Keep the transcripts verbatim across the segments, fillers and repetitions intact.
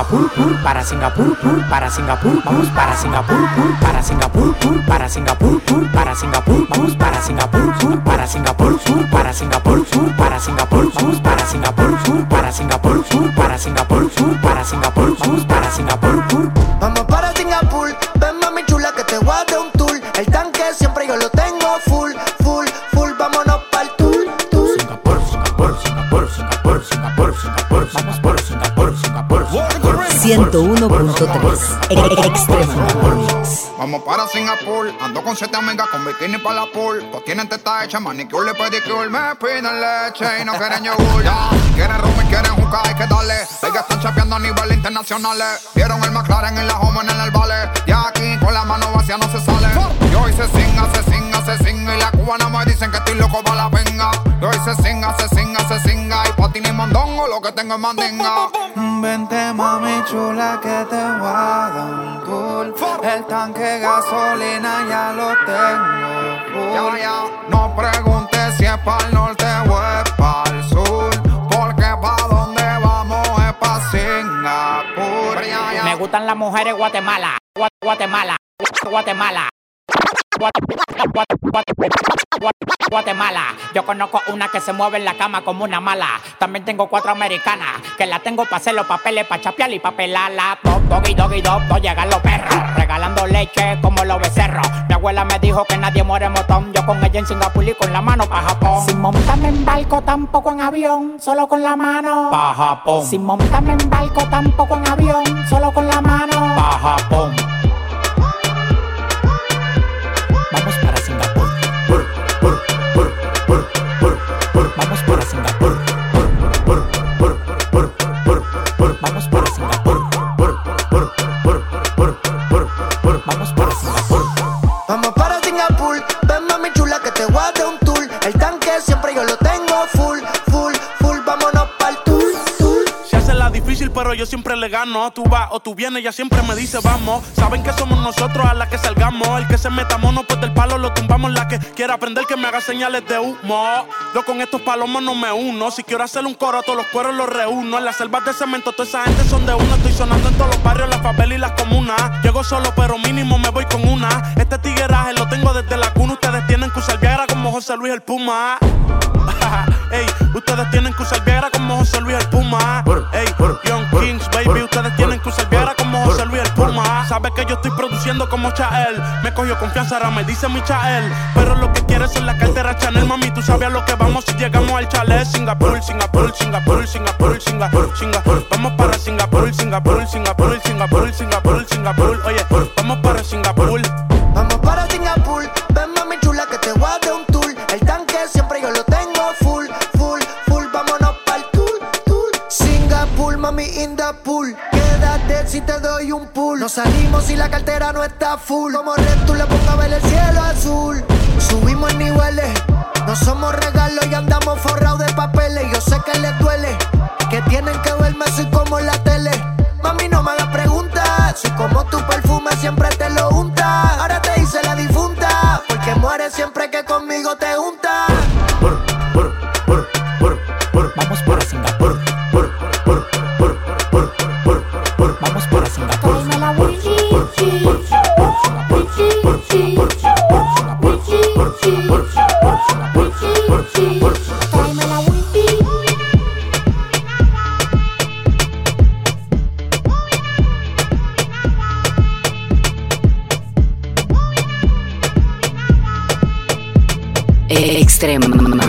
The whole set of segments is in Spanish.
Singapur, pur, para Singapur, pur, para Singapur, vamos para Singapur, pur, para Singapur, pur, para Singapur, pur, para Singapur, vamos para Singapur, pur, para Singapur, pur, para Singapur, pur, para Singapur, vamos para Singapur, pur, para Singapur, pur, para Singapur, pur, para Singapur, vamos para Singapur, pur. Vamos para Singapur, ven mami chula que te voy a dar un tour. El tanque siempre yo lo tengo full, full, full, vámonos pa'l tour, tour. Singapur, Singapur, Singapur, Singapur, Singapur, Singapur, vamos por Singapur, Singapur, Singapur. ciento uno punto tres Extrema. Vamos para Singapur, ando con siete amigas con bikini para la pool. Pues tienen teta hecha, manicure y pedicure. Me piden leche y no quieren yogur. Ya, quieren rum y quieren juca, hay que darle. Ellas están chapeando a nivel internacional. Vieron el McLaren en la home en el vale. Y aquí con la mano vacía no se sale. Y hoy se singa, se singa, se singa. Y la cubana me dicen que estoy loco para la venga. Y hoy se singa, se singa, se singa. Y patín y mondongo lo que tengo es mandinga. Vente mami chula que te voy a dar un tour. El tanque gasolina ya lo tengo full. Ya, ya, no preguntes si es pa'l norte o es pa'l sur. Porque pa' donde vamos es pa' Singapur. Ya, ya. Me gustan las mujeres Guatemala, Gua- Guatemala, Guatemala. Guatemala, yo conozco una que se mueve en la cama como una mala. También tengo cuatro americanas que la tengo pa' hacer los papeles, pa' chapear y pa' pelarla. Dog, doggy, doggy, dog, dog, llegan los perros regalando leche como los becerros. Mi abuela me dijo que nadie muere motón. Yo con ella en Singapur y con la mano pa' Japón. Sin montarme en barco, tampoco en avión, solo con la mano pa' Japón. Sin montarme en barco, tampoco en avión, solo con la mano pa' Japón. Vamos para Singapur. Pur, pur, pur, pur, pur, pur. Vamos para Singapur. Pur, pur, pur, pur, pur, pur. Vamos para Singapur. Pur, pur, pur, pur, pur, pur. Vamos para Singapur. Vamos para Singapur, ven mami chula que te voy a dar un tour. El tanque siempre yo lo tengo full, full, full, vámonos pa'l tour, tour. Se hace la difícil pero yo siempre le gano. Tú vas o tú vienes, ella siempre me dice vamos. Saben que somos nosotros a la que salgamos. El que se meta mono pues del palo lo tumbamos. La que quiera aprender que me haga señales de humo. Yo con estos palomos no me uno. Si quiero hacer un coro a todos los cueros los reúno. En las selvas de cemento toda esa gente son de uno. Estoy sonando en todos los barrios, las favelas y las comunas. Llego solo pero mínimo me voy con una. Este tigueraje lo tengo desde la cuna. Ustedes tienen que usar Viagra como José Luis el Puma. Ey, ustedes tienen que usar Viagra como José Luis el Puma. Ey, Young Kings, baby, ustedes tienen que usar Viagra como José Luis el Puma. Sabes que yo estoy produciendo como Chael. Me cogió confianza, ahora me dice mi Chael. Pero lo que quieres es la cartera Chanel, mami. Tú sabes a lo que vamos si llegamos al chalet. Singapur, Singapur, Singapur, Singapur, Singapur, Singapur. Vamos para Singapur, Singapur, Singapur, Singapur, Singapur, Singapur. Oye, vamos para Singapur. Vamos para Singapur, ven mami chula que te voy a dar un tour. El tanque siempre yo lo tengo full, full, full, vámonos pa'l tour, tour. Singapur, mami in the pool. Quédate si te doy un pool. Nos salimos si la cartera no está full. Como Red tú le pongo a ver el cielo azul. Subimos en niveles, no somos regalos y andamos forrados de papeles. Yo sé que les duele, que tienen que verme así como en la tele. Mami no me hagas preguntas, soy como tu perfume siempre te lo unta. Ahora te hice la difunta, porque mueres siempre que conmigo te juntas. Pur, pur, pur, pur, pur. Vamos para Singapur. Pur, pur, pur, pur, pur, pur. Vamos para Singapur. Pur, pur, pur, pur, pur, Singapur. Pur, pur, pur, Singapur. Pur, pur, pur, Singapur. Pur, pur. Tráeme la wifi. Extrema.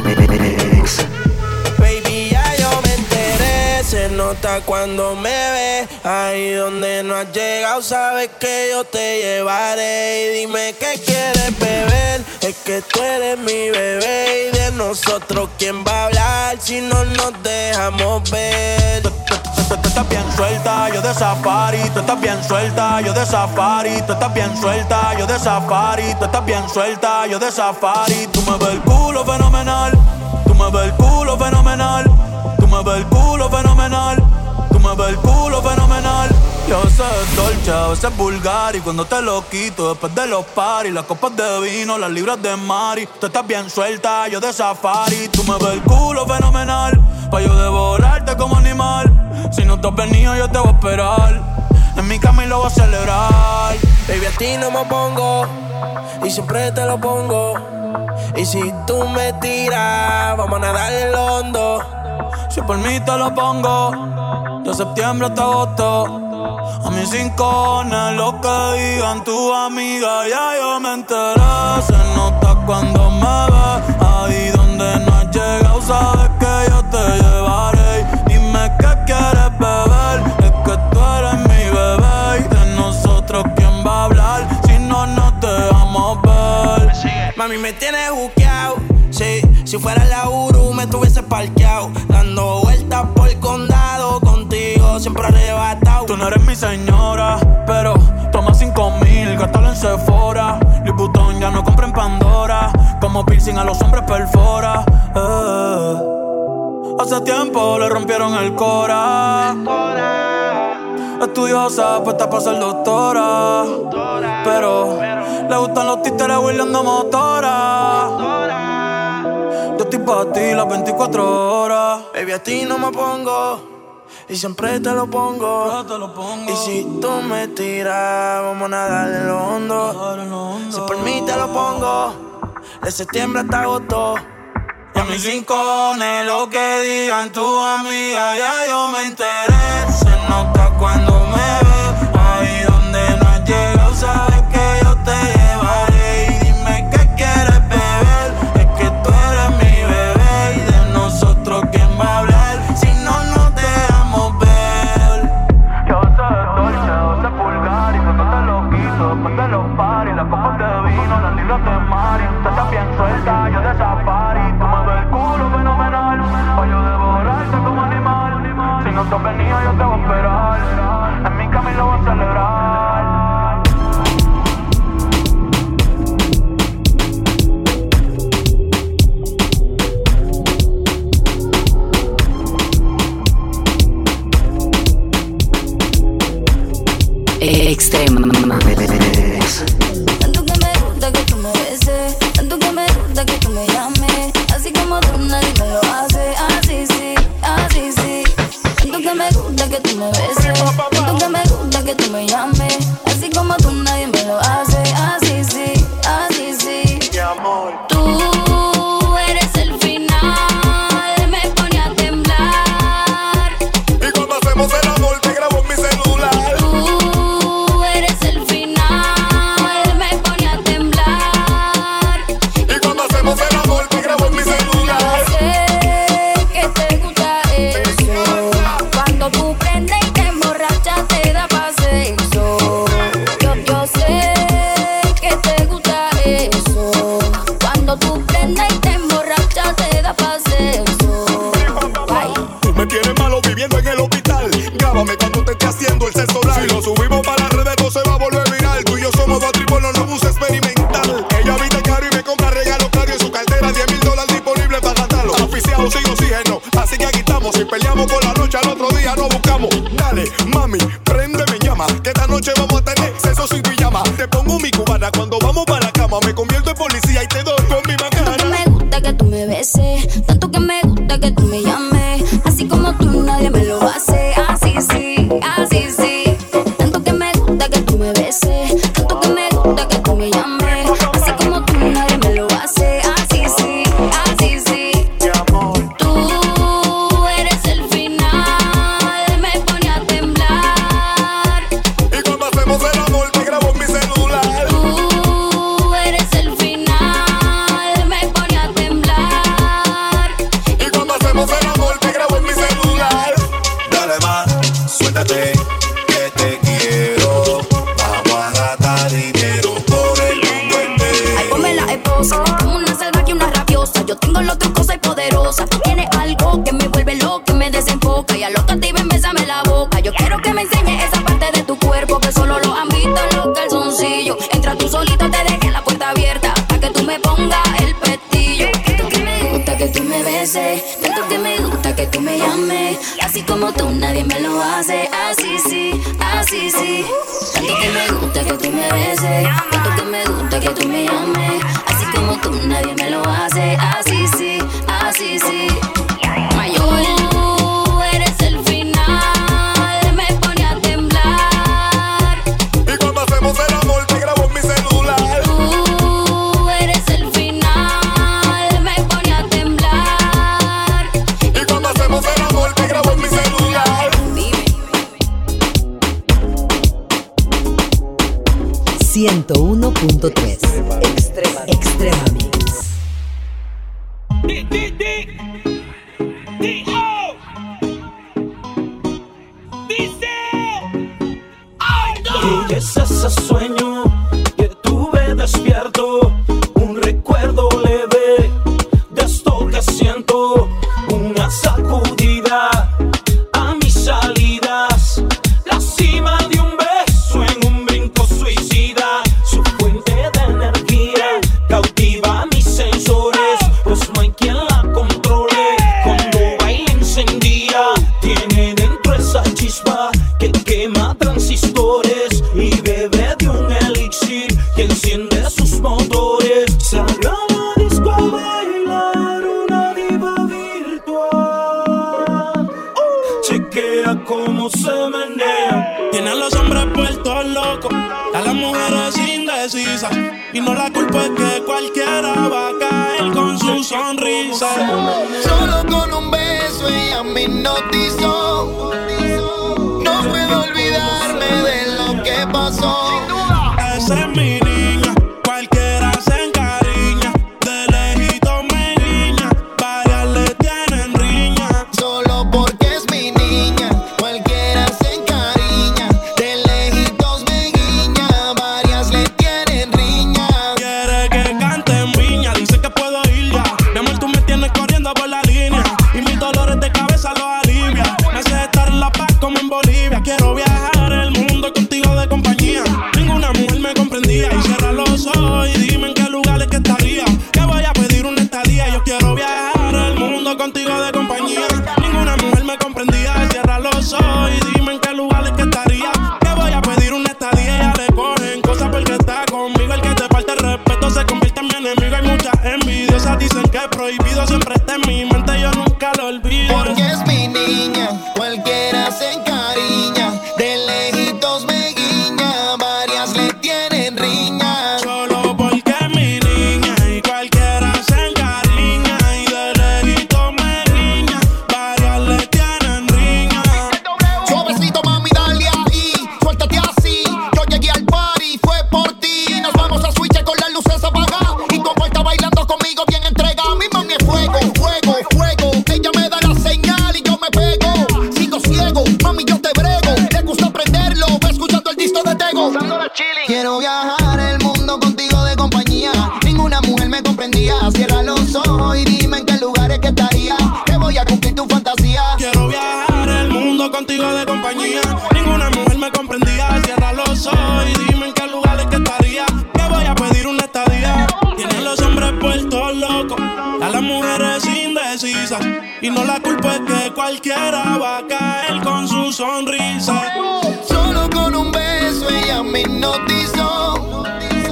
Baby, ya yo me enteré. Se nota cuando me ves. Ahí donde no has llegado, sabes que yo te llevaré. Y dime qué quieres beber. Es que tú eres mi bebé. Y de nosotros, ¿quién va a hablar si no nos dejamos ver? Tú estás bien suelta, yo de safari. Tú estás bien suelta, yo de safari. Tú estás bien suelta, yo de safari. Tú estás bien suelta, yo de safari. Tú me ves el culo fenomenal. Tú me ves el culo fenomenal. Tú me ves el culo fenomenal. Tú me ves el culo fenomenal. Yo sé dolce, a veces vulgar. Y cuando te lo quito, después de los paris, las copas de vino, las libras de mari. Tú estás bien suelta, yo de safari. Tú me ves el culo fenomenal. Pa' yo devorarte como animal. Si no tú has venido yo te voy a esperar. En mi cama y lo voy a celebrar. Baby, a ti no me opongo y siempre te lo pongo. Y si tú me tiras, vamos a nadar en lo hondo. Si por mí te lo pongo, de septiembre hasta agosto. A mis cinco lo que digan tu amiga, ya yo me enteré. Se nota cuando me ves, ahí donde no has llegado, sabes que yo te llevaré. Dime qué quieres beber, es que tú eres mi bebé. Y de nosotros quién va a hablar, si no nos dejamos ver. Mami, me tienes buqueado, sí. Si fuera la Uru me tuviese parqueado, dando vueltas por el condado, contigo siempre arrebatado. Tú no eres mi señora, pero toma cinco mil, gástalo en Sephora. Liputón ya no compra en Pandora, como piercing a los hombres perfora. eh. Hace tiempo le rompieron el cora. Estudiosa, puesta para ser doctora, pero le gustan los títeres huirleando motora. Yo estoy pa' ti las veinticuatro horas. Baby, a ti no me pongo y siempre te lo pongo. Yo te lo pongo. Y si tú me tiras, vamos a nadar en lo hondo. Si por mí te lo pongo, de septiembre hasta agosto. Y a mis rincones, lo que digan tu amiga, ya yo me enteré. Se nota cuando me ves, ahí donde no has llegado, sabes que yo te llevaré. Y dime qué quieres beber, es que tú eres mi bebé. Y de nosotros quién va a hablar, si no nos dejamos ver. Yo sé de Dolce, yo sé pulgar, y cuando te lo quito, después de los paris, las copas de vino, las libras de Mari. Tú estás bien suelta, yo de safari. Tú me ves el culo fenomenal, pa' yo devorarte como animal. Si no te has venido yo te voy a esperar, en mi cama y lo voy a celebrar. Extrema. Tanto que me gusta que tú me beses, tanto que me gusta que tú me llames, así como tú nadie me lo hace, así sí, así sí. Tanto que me gusta que tú me beses, tanto que me gusta que tú me llames, así como tú nadie me lo hace, así sí, así sí. Mi amor, Tú eres el final, me pone a temblar. y cuando hacemos el amor te grabo en mi celular. Tú eres el final, me pone a temblar. Y cuando hacemos el amor te grabo en mi celular. Sé que te gusta eso, cuando tú prendes y te emborrachas te da pa' sexo. Yo, yo sé que te gusta eso, cuando tú prendes y te emborrachas te da pa' sexo. Ay. Tú me tienes malo viviendo en el hospital. Grábame cuando te esté haciendo el sexo oral. Si lo subimos para las redes, todo se va a volver viral. Tú y yo somos dos tripolos, no bus experimental. Ella viste caro y me compra regalos caros en su cartera. diez mil dólares disponibles para gastarlo. Oficiado sin oxígeno, así que aquí estamos. Si peleamos por la noche, al otro día nos buscamos. Dale, mami, prende mi llama, que esta noche vamos a tener sexo sin pijama. Te pongo mi cubana cuando vamos para la cama. Me convierto en policía y te doy con mi Tanto que macana. me gusta que tú me beses, tanto que me gusta que tú me llames, así como tú nadie me lo hace, así sí, así sí. Tanto que me gusta que tú me beses, tanto que me gusta que tú me llames, así como tú nadie me lo hace, así sí, así sí. Tú eres el final, me pone a temblar. Y cuando hacemos el amor te grabo en mi celular. Tú eres el final, me pone a temblar. Y cuando hacemos el amor te grabo en mi celular. Dale más, suéltate, que te quiero. Vamos a gastar dinero por el mundo Ay, entero. ponme la esposa, como una salvaje y una rabiosa. Yo tengo los trucos, soy poderosa. Tú tienes algo que me vuelve loca, que me desenfoca. Y a lo que te ven, bésame la boca. Yo quiero que me enseñes esa parte de tu cuerpo que solo lo han visto en los calzoncillos. Entra tú solito, te dejé la puerta abierta para que tú me pongas el pestillo. Tanto que me gusta que tú me beses, tanto que me gusta que tú me llames, así como tú nadie me lo hace, así sí, así sí. Tanto que me gusta que tú me beses, tanto que me gusta que tú me llames, así como tú nadie me lo hace, así sí, así sí. Mayor, tú eres el final. ciento uno punto tres. Extrema, Extrema Mix. D D D D O Dice ¿Qué es ese sueño que tuve despierto? Un recuerdo leve de esto que siento, una sacudida a mis salidas, la cima de un beso en un brinco suicida, su fuente de energía cautiva mis sensores, pues no hay quien la controle. Cuando baila encendida, tiene dentro esa chispa que quema transistores y bebe de un elixir que enciende sus motores. Salió a la disco a bailar una diva virtual. Chequea cómo se menea. Tienen los hombres puestos locos, a las mujeres indecisas, y no la culpa es que cualquiera va a caer con su sonrisa. Solo con un beso ella me hipnotizó. No puedo olvidarme de lo que pasó. Esa es mi niña, cualquiera se encariña, de lejito me guiña, varias le tienen riña. Solo porque es mi niña, cualquiera se encariña, de lejitos me guiña, varias le tienen riña. Quiere que cante en viña, dice que puedo ir ya. Mi amor, tú me tienes corriendo por la línea y mis dolores de cabeza los alivia. Me hace estar en la paz como en Bolivia. Quiero viajar el mundo contigo de compañía. Ninguna mujer me comprendía y cierra los ojos y dime en qué lugar es que estaría. Que voy a pedir una estadía. Yo quiero viajar el mundo contigo de compañía. Ninguna mujer me comprendía y cierra los ojos y dime en qué lugar es que estaría. Que voy a pedir una estadía. Ya le cogen cosas porque está conmigo. El que te falta el respeto se convierte en mi enemigo. Hay muchas envidiosas, dicen que es prohibido. Siempre está en mi mente, yo nunca lo olvido. Porque es mi niña, cualquiera se encariña, de lejitos me guiña, varias le tienen riña. Solo porque es mi niña y cualquiera se encariña, y de lejito me guiña, varias le tienen riña. Suavecito mami, dale ahí, suéltate así. Yo llegué al party, fue por ti. Nos vamos a switch con las luces apagadas, y como está bailando conmigo bien entrega. Mi mami es fuego, fuego, fuego. Ella me da la señal y yo me pego. Sigo ciego, mami yo te brego. Le gusta aprenderlo, va escuchando el disco de Tego. Quiero viajar el mundo contigo de compañía. Ninguna mujer me comprendía. Cierra los ojos y dime en qué lugares que estaría. Que voy a cumplir tu fantasía. Quiero viajar el mundo contigo de compañía. Ninguna mujer me comprendía. Cierra los ojos y dime en qué lugares que estaría. Que voy a pedir una estadía. Tienen los hombres puestos locos, a las mujeres indecisas, y no la culpa es que cualquiera va a caer con su sonrisa. Solo con un beso ella me hipnotizó.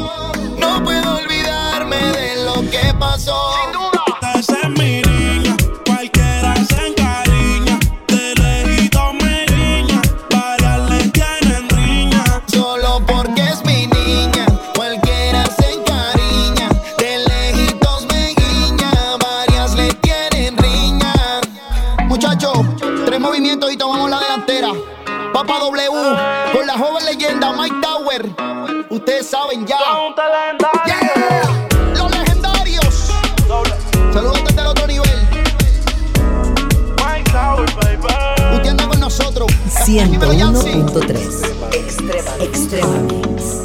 No puedo olvidarme de lo que pasó. Esa es mi niña, cualquiera se encariña, de lejito me guiña, varias le tienen riña. Solo porque es mi niña, cualquiera se encariña, de lejitos me guiña, varias le tienen riña. Muchachos, tres movimientos y tomamos la delantera. Papa W, con la joven leyenda Mike Tower. Ustedes saben ya. Yeah. Los legendarios. Saludos desde el otro nivel. Mike Tower, baby. Usted anda con nosotros. ciento uno punto tres. Extrema, Extrema Mix.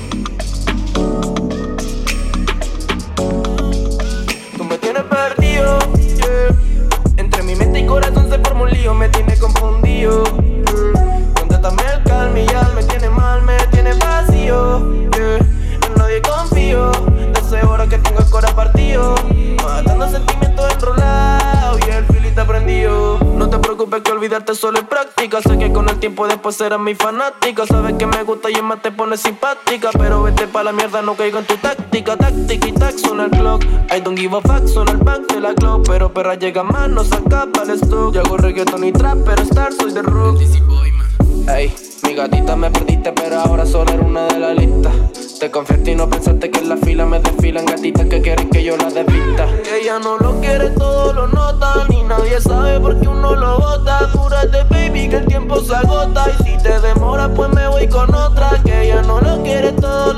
Tú me tienes perdido, yeah. Entre mi mente y corazón se forma un lío, me tiene confundido, yeah. Contrátame el calma y ya me tiene mal, me tiene vacío, yeah. En nadie confío, desde hora que tengo el corazón partido, matando sentimientos enrolados y el filito prendido. No te preocupes que olvidarte solo es práctica. Sé que con el tiempo después serás mi fanática. Sabes que me gusta y es más te pone simpática. Pero vete pa' la mierda, no caigo en tu táctica. Táctica y tac, suena el clock. I don't give a fuck, suena el back de la clock. Pero perra llega más, no saca para el stock. Yo hago reggaeton y trap, pero star soy de rock. Ey, mi gatita me perdiste, pero ahora solo era una de la lista. Te confiaste y no pensaste que en la fila me desfilan gatitas que quieren que yo las desvista. Ella no lo quiere, todo lo nota, ni nadie sabe por qué uno lo bota. Cúrate, baby, que el tiempo se agota. Y si te demora, pues me voy con otra. Que ella no lo quiere, todo lo nota.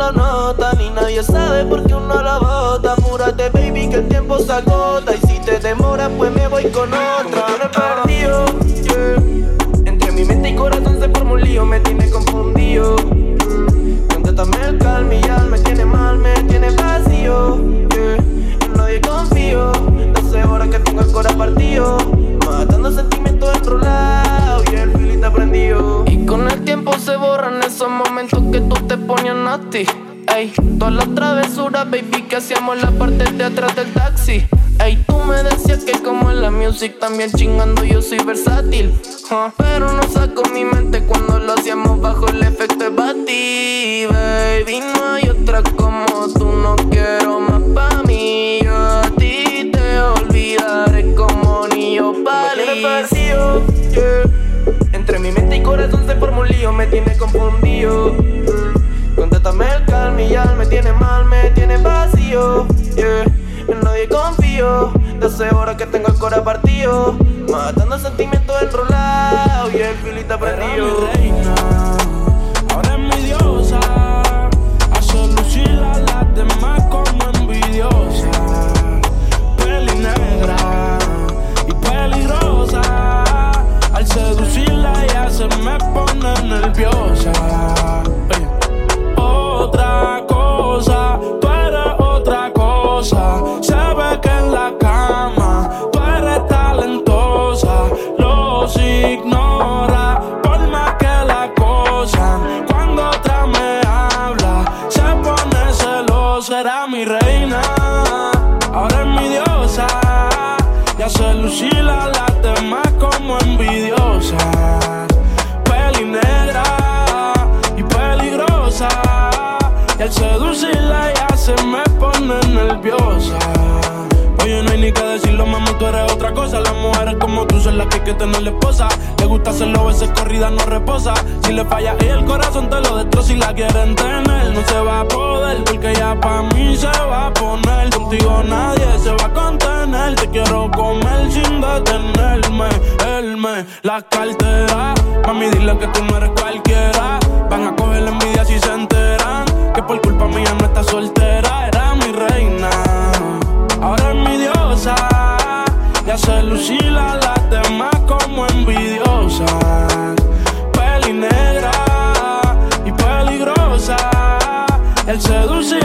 nota, ni nadie sabe por qué uno la bota. Apúrate, baby, que el tiempo se agota. Y si te demora, pues me voy con otra. Me perdido, yeah. Entre mi mente y corazón se forma un lío, me tiene confundido. Mm. Contéstame el calma y ya me tiene mal, me tiene vacío, yeah. En nadie confío, doce horas que tengo el corazón partido, matando sentimientos enrolados y el filito prendido. Y con el tiempo se borran esos momentos que tú te ponías nasty. Ey, todas las travesuras, baby, que hacíamos en la parte de atrás del taxi. Ey, tú me decías que como en la music también chingando yo soy versátil, huh? Pero no saco mi mente cuando lo hacíamos bajo el efecto de Bati. Baby, no hay otra como tú, no quiero más pa' mí. Yo a ti te olvidaré como niño pali. Me tiene perdido, yeah. Entre mi mente y corazón se forma un lío, me tiene confundido. Contéstame el calma y ya me tiene mal, me tiene vacío, yeah. En nadie confío, doce horas que tengo el corazón partido, matando sentimientos enrolados y el filito prendido. Era mi reina, ahora es mi diosa, hace lucir a las demás como envidiosa. Peli negra y peligrosa, al seducirla ella se me pone nerviosa. Hey. Otra cosa, tú eres otra cosa. Se ve que en la cama tú eres talentosa. Los ignora por más que la acosan. Cuando otra me habla se pone celosa. Era mi reina, ahora es mi diosa, y hace lucir a las demás como envidiosa. Peli negra y peligrosa, y al seducirla ya se me pone nerviosa. Oye, no hay ni que decirlo, mamá, tú eres otra cosa. Las mujeres como tú son las que hay que tener esposa. Le gusta hacerlo, veces corrida no reposa. Si le falla y el corazón te lo destroza. Si la quieren tener, no se va a poder, porque ya pa' mí se va a poner. Contigo nadie se va a contener. Te quiero comer sin detenerme. Él me la cartera. Mami, dile que tú no eres cualquiera. Van a coger la envidia si se enteran que por culpa mía no está soltera. Era mi reina, ahora es mi diosa, y hace lucir a las demás como envidiosa. Peli negra y peligrosa, el seducir